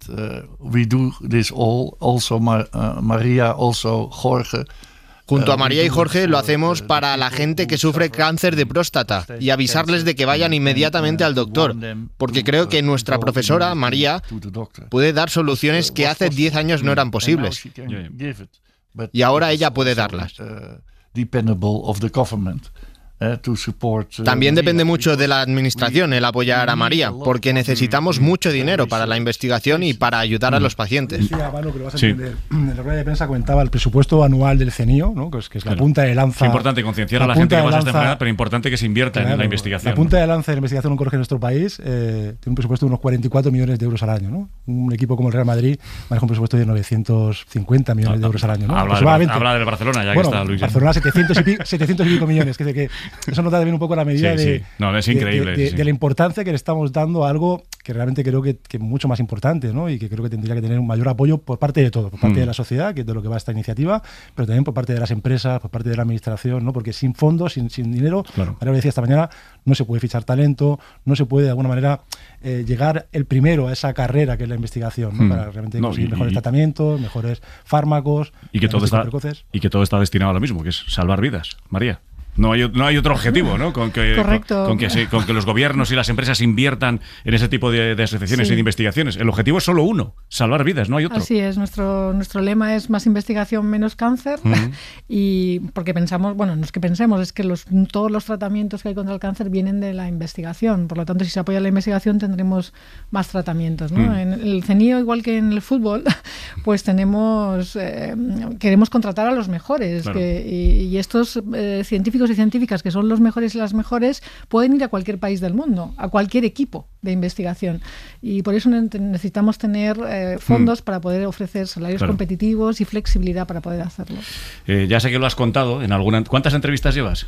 Junto a María y Jorge lo hacemos para la gente que sufre cáncer de próstata y avisarles de que vayan inmediatamente al doctor, porque creo que nuestra profesora, María, puede dar soluciones que hace 10 años no eran posibles. Y ahora ella puede darlas. También depende mucho de la administración el apoyar a María, porque necesitamos mucho dinero para la investigación y para ayudar a los pacientes. Decía, Manu, que lo vas a entender. En la rueda de prensa comentaba el presupuesto anual del CENIO, ¿no? que es la punta de lanza. Es importante concienciar a la gente que pasa esta enfermedad, pero importante que se invierta en la investigación. La punta de lanza de la investigación oncológica en nuestro país tiene un presupuesto de unos 44 millones de euros al año, ¿no? Un equipo como el Real Madrid maneja un presupuesto de 950 millones de euros al año, ¿no? Habla del Barcelona, ya que está Luis. Barcelona 700 y pico millones, que eso nos da también un poco la medida es increíble, de la importancia que le estamos dando a algo que realmente creo que mucho más importante, ¿no? Y que creo que tendría que tener un mayor apoyo por parte de todo, por parte de la sociedad, que es de lo que va esta iniciativa, pero también por parte de las empresas, por parte de la administración, ¿no? Porque sin fondos, sin dinero, María lo decía esta mañana, no se puede fichar talento, no se puede de alguna manera llegar el primero a esa carrera que es la investigación, ¿no? Para realmente conseguir mejores tratamientos, mejores fármacos, y que todo está destinado a lo mismo, que es salvar vidas, María. No hay otro objetivo, ¿no? Con que los gobiernos y las empresas inviertan en ese tipo de asociaciones y de investigaciones. El objetivo es solo uno, salvar vidas, no hay otro. Así es, nuestro lema es más investigación, menos cáncer. Y porque pensamos, bueno, no es que pensemos, es que todos los tratamientos que hay contra el cáncer vienen de la investigación. Por lo tanto, si se apoya la investigación, tendremos más tratamientos, ¿no? En el CENIO, igual que en el fútbol, pues queremos contratar a los mejores. Claro. Y estos científicos y científicas que son los mejores y las mejores pueden ir a cualquier país del mundo, a cualquier equipo de investigación, y por eso necesitamos tener fondos para poder ofrecer salarios competitivos y flexibilidad para poder hacerlo. Ya sé que lo has contado en alguna. ¿Cuántas entrevistas llevas?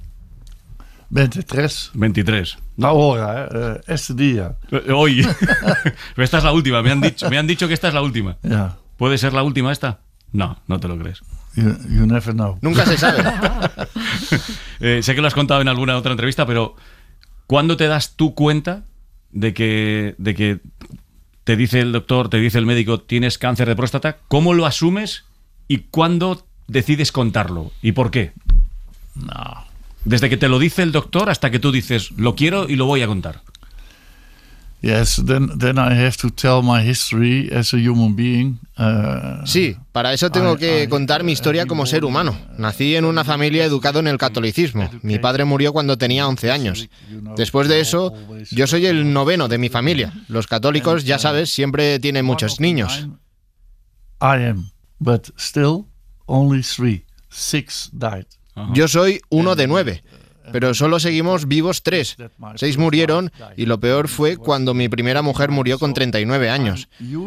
23. Ahora, este día. Hoy. Esta es la última, me han dicho que esta es la última. Yeah. ¿Puede ser la última esta? No te lo crees. You never know. Nunca se sabe. Sé que lo has contado en alguna otra entrevista, pero ¿cuándo te das tú cuenta de que te dice el doctor, te dice el médico, tienes cáncer de próstata? ¿Cómo lo asumes y cuándo decides contarlo? ¿Y por qué? No. Desde que te lo dice el doctor hasta que tú dices, lo quiero y lo voy a contar. Yes, then I have to tell my history as a human being. Sí, para eso tengo que contar mi historia como ser humano. Nací en una familia educada en el catolicismo. Mi padre murió cuando tenía 11 años. Después de eso, yo soy el 9º de mi familia. Los católicos, ya sabes, siempre tienen muchos niños. I am, but still only 3. 6 died. Yo soy uno de 9. Pero solo seguimos vivos 3. 6 murieron y lo peor fue cuando mi primera mujer murió con 39 años.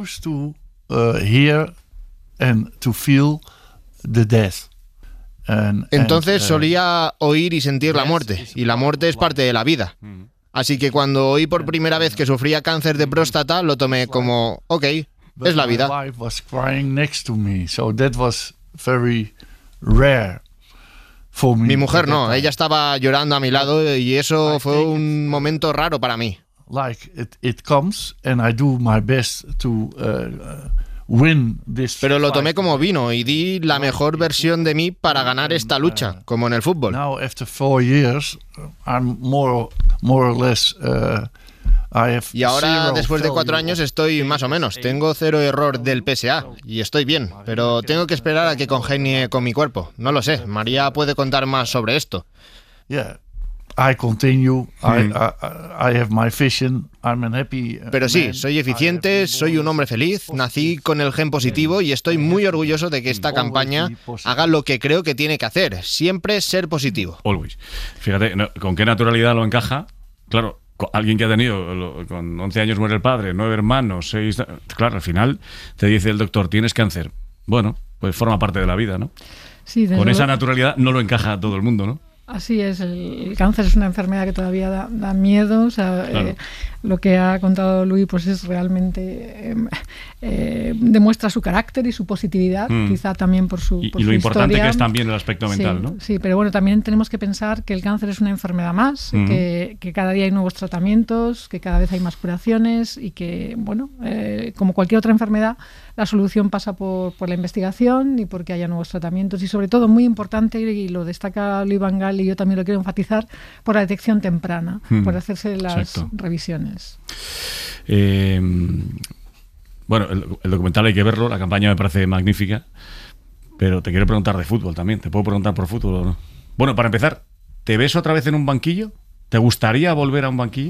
Entonces solía oír y sentir la muerte, y la muerte es parte de la vida. Así que cuando oí por primera vez que sufría cáncer de próstata, lo tomé como, ok, es la vida. Mi mujer no, ella estaba llorando a mi lado y eso fue un momento raro para mí. Pero lo tomé como vino y di la mejor versión de mí para ganar esta lucha, como en el fútbol. Y ahora, después de 4 años, estoy más o menos. Tengo 0 error del PSA y estoy bien, pero tengo que esperar a que congenie con mi cuerpo. No lo sé, María puede contar más sobre esto. Pero sí, soy eficiente, soy un hombre feliz, nací con el gen positivo y estoy muy orgulloso de que esta campaña haga lo que creo que tiene que hacer, siempre ser positivo. Always. Fíjate, con qué naturalidad lo encaja. Claro, alguien que ha tenido, con 11 años muere el padre, 9 hermanos, 6... Claro, al final te dice el doctor, tienes cáncer. Bueno, pues forma parte de la vida, ¿no? Sí, con esa naturalidad no lo encaja a todo el mundo, ¿no? Así es, el cáncer es una enfermedad que todavía da miedo, o sea, claro. Lo que ha contado Luis pues es realmente demuestra su carácter y su positividad, quizá también por su y lo importante historia. Que es también el aspecto mental, sí, ¿no? Sí, pero bueno, también tenemos que pensar que el cáncer es una enfermedad más, que cada día hay nuevos tratamientos, que cada vez hay más curaciones y que, bueno, como cualquier otra enfermedad, la solución pasa por la investigación y porque haya nuevos tratamientos y sobre todo, muy importante, y lo destaca Luis Van Gaal y yo también lo quiero enfatizar, por la detección temprana, por hacerse las revisiones. Bueno, el documental hay que verlo, la campaña me parece magnífica, pero te quiero preguntar de fútbol también. ¿Te puedo preguntar por fútbol o no? Bueno, para empezar, ¿te ves otra vez en un banquillo? ¿Te gustaría volver a un banquillo?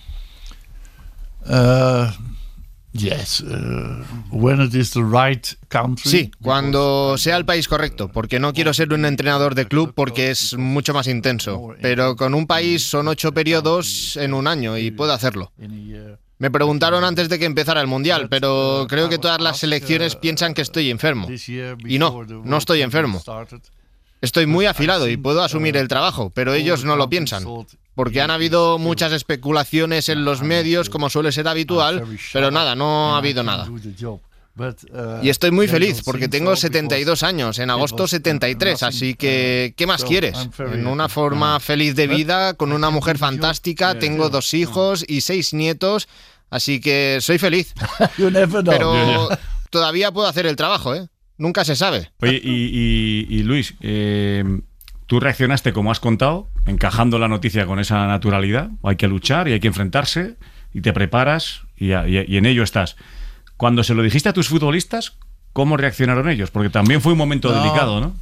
Sí, cuando sea el país correcto, porque no quiero ser un entrenador de club porque es mucho más intenso, pero con un país son 8 periodos en un año y puedo hacerlo. Me preguntaron antes de que empezara el Mundial, pero creo que todas las selecciones piensan que estoy enfermo. Y no estoy enfermo. Estoy muy afilado y puedo asumir el trabajo, pero ellos no lo piensan. Porque han habido muchas especulaciones en los medios, como suele ser habitual, pero nada, no ha habido nada. Y estoy muy feliz porque tengo 72 años, en agosto 73, así que ¿qué más quieres? En una forma feliz de vida, con una mujer fantástica, tengo 2 hijos y 6 nietos, así que soy feliz. Pero todavía puedo hacer el trabajo, ¿eh? Nunca se sabe. Oye, y Luis, tú reaccionaste como has contado, encajando la noticia con esa naturalidad. Hay que luchar y hay que enfrentarse y te preparas y en ello estás. Cuando se lo dijiste a tus futbolistas, ¿cómo reaccionaron ellos? Porque también fue un momento delicado, ¿no?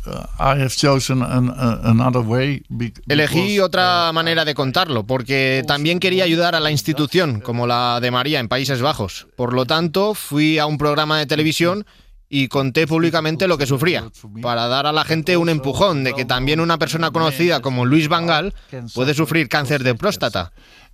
Elegí otra manera de contarlo, porque también quería ayudar a la institución, como la de María en Países Bajos. Por lo tanto, fui a un programa de televisión y conté públicamente lo que sufría, para dar a la gente un empujón de que también una persona conocida como Luis Van Gaal puede sufrir cáncer de próstata.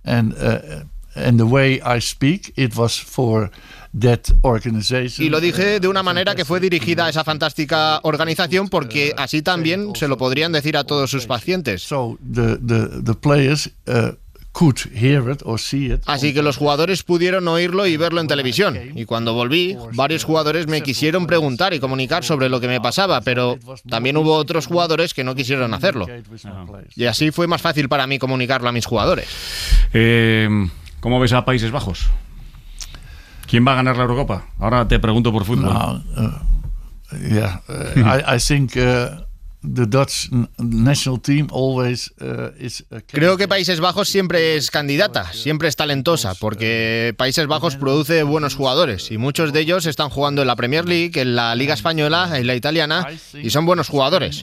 Y lo dije de una manera que fue dirigida a esa fantástica organización, porque así también se lo podrían decir a todos sus pacientes. Así que los jugadores pudieron oírlo y verlo en televisión. Y cuando volví, varios jugadores me quisieron preguntar y comunicar sobre lo que me pasaba, pero también hubo otros jugadores que no quisieron hacerlo. Y así fue más fácil para mí comunicarlo a mis jugadores. ¿Cómo ves a Países Bajos? ¿Quién va a ganar la Eurocopa? Ahora te pregunto por fútbol. I think the Dutch national team always is. Creo que Países Bajos siempre es candidata, siempre es talentosa, porque Países Bajos produce buenos jugadores y muchos de ellos están jugando en la Premier League, en la Liga Española, en la Italiana, y son buenos jugadores.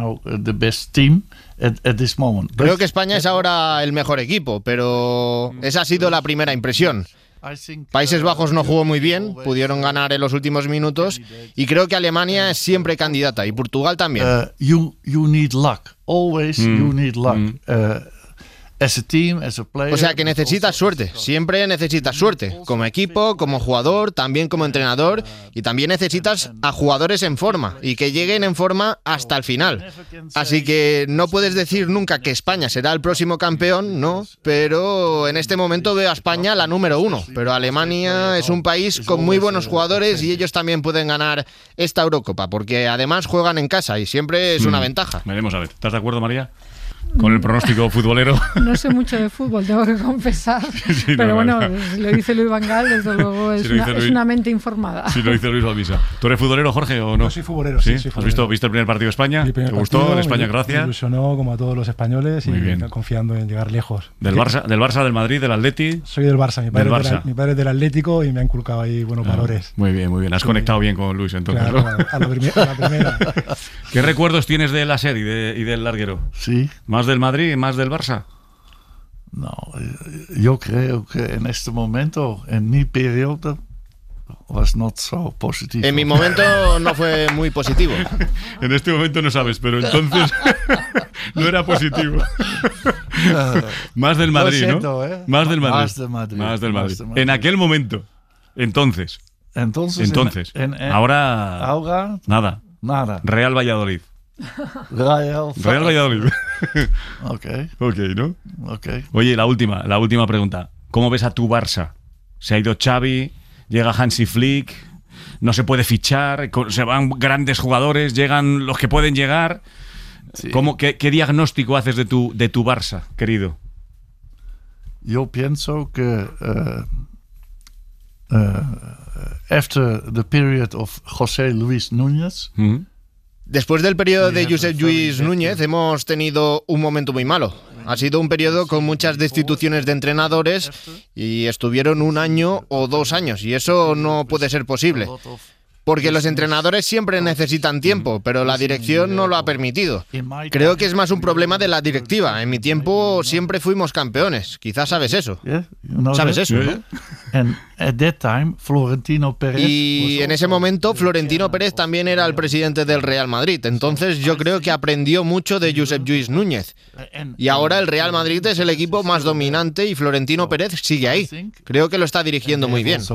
Creo que España es ahora el mejor equipo, pero esa ha sido la primera impresión. Países Bajos no jugó muy bien, pudieron ganar en los últimos minutos, y creo que Alemania es siempre candidata y Portugal también. You need luck. Always you need luck. As a team, as a player, o sea que necesitas suerte, siempre necesitas suerte, como equipo, como jugador, también como entrenador, y también necesitas a jugadores en forma y que lleguen en forma hasta el final. Así que no puedes decir nunca que España será el próximo campeón, no, pero en este momento veo a España la número 1, pero Alemania es un país con muy buenos jugadores y ellos también pueden ganar esta Eurocopa, porque además juegan en casa y siempre es una ventaja. Veremos a ver. ¿Estás de acuerdo, María? con el pronóstico futbolero. No sé mucho de fútbol, tengo que confesar. Sí, pero bueno, si lo dice Luis Van Gaal, desde luego es una mente informada. Sí, lo dice Luis Balmisa. ¿Tú eres futbolero, Jorge, o no? Yo soy futbolero, sí. ¿Has visto el primer partido de España? ¿Te gustó el España-Croacia? Me ilusionó como a todos los españoles y confiando en llegar lejos. ¿Del Barça, del Madrid, del Atleti? Soy del Barça. Mi padre es del Atlético y me ha inculcado ahí buenos valores. Muy bien. Has conectado bien con Luis, entonces. Claro, ¿no? a la primera. ¿Qué recuerdos tienes de la serie y del larguero? Sí. ¿Más del Madrid y más del Barça? No, yo creo que en este momento, en mi periodo, was not so positivo. En mi momento no fue muy positivo. En este momento no sabes, pero entonces no era positivo. Más del Madrid, siento, ¿no? Más del Madrid. Más del Madrid. En aquel momento. Entonces. Ahora nada. Real Valladolid. Real Valladolid. Ok, ¿no? Ok. Oye, la última pregunta. ¿Cómo ves a tu Barça? Se ha ido Xavi, llega Hansi Flick, no se puede fichar, se van grandes jugadores, llegan los que pueden llegar. Sí. ¿Qué diagnóstico haces de tu Barça, querido? Yo pienso que after the period of José Luis Núñez, después del periodo de Josep Lluís Núñez hemos tenido un momento muy malo. Ha sido un periodo con muchas destituciones de entrenadores y estuvieron 1 año o 2 años y eso no puede ser posible. Porque los entrenadores siempre necesitan tiempo, pero la dirección no lo ha permitido. Creo que es más un problema de la directiva. En mi tiempo siempre fuimos campeones. Quizás sabes eso. ¿Sabes eso, no? Y en ese momento Florentino Pérez también era el presidente del Real Madrid. Entonces yo creo que aprendió mucho de Josep Lluís Núñez. Y ahora el Real Madrid es el equipo más dominante y Florentino Pérez sigue ahí. Creo que lo está dirigiendo muy bien.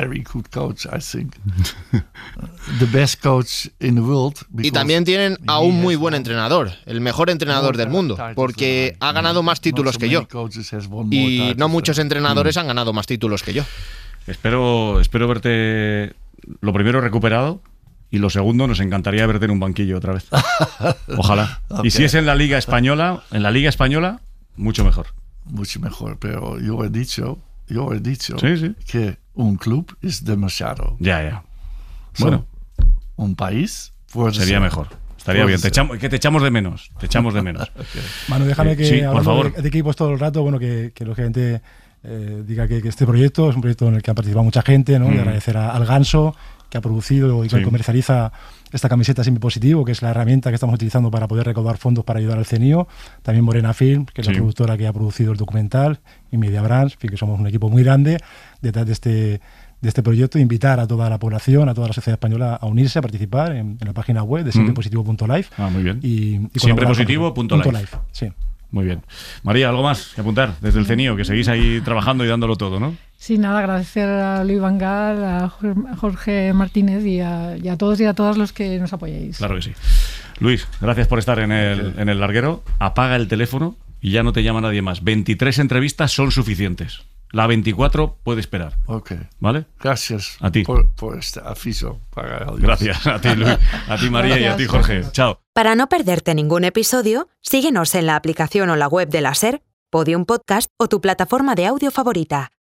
The best coach in the world, y también tienen a un muy buen entrenador, el mejor entrenador del mundo, porque ha ganado más títulos que yo. Y no muchos entrenadores han ganado más títulos que yo. Espero verte, lo primero, recuperado, y lo segundo, nos encantaría verte en un banquillo otra vez. Ojalá. Okay. Y si es en la Liga Española, mucho mejor. Mucho mejor, pero yo he dicho sí. que un club es demasiado. Ya. Bueno, un país sería mejor. Estaría bien. Te echamos de menos. Okay. Manu, déjame que sí, por favor. De equipos todo el rato, bueno, que lógicamente diga que este proyecto es un proyecto en el que ha participado mucha gente, ¿no? Y agradecer al Ganso, que ha producido y que comercializa esta camiseta Siempre Positivo, que es la herramienta que estamos utilizando para poder recaudar fondos para ayudar al CNIO. También Morena Film, que es la productora que ha producido el documental, y Media Brands, que somos un equipo muy grande detrás de este proyecto. Invitar a toda la población, a toda la sociedad española a unirse, a participar en la página web de siemprepositivo.life. Muy bien. Y siemprepositivo.life. Sí. Muy bien. María, ¿algo más que apuntar desde el CNIO? Que seguís ahí trabajando y dándolo todo, ¿no? Sí, nada, agradecer a Luis Van Gaal, a Jorge Martínez y a todos y a todas los que nos apoyáis. Claro que sí. Luis, gracias por estar en el larguero. Apaga el teléfono y ya no te llama nadie más. 23 entrevistas son suficientes. La 24 puede esperar. Ok. ¿Vale? Gracias a ti por este aviso. Gracias a ti, Luis, a ti, María, y a ti, Jorge. Chao. Para no perderte ningún episodio, síguenos en la aplicación o la web de la SER, Podium Podcast o tu plataforma de audio favorita.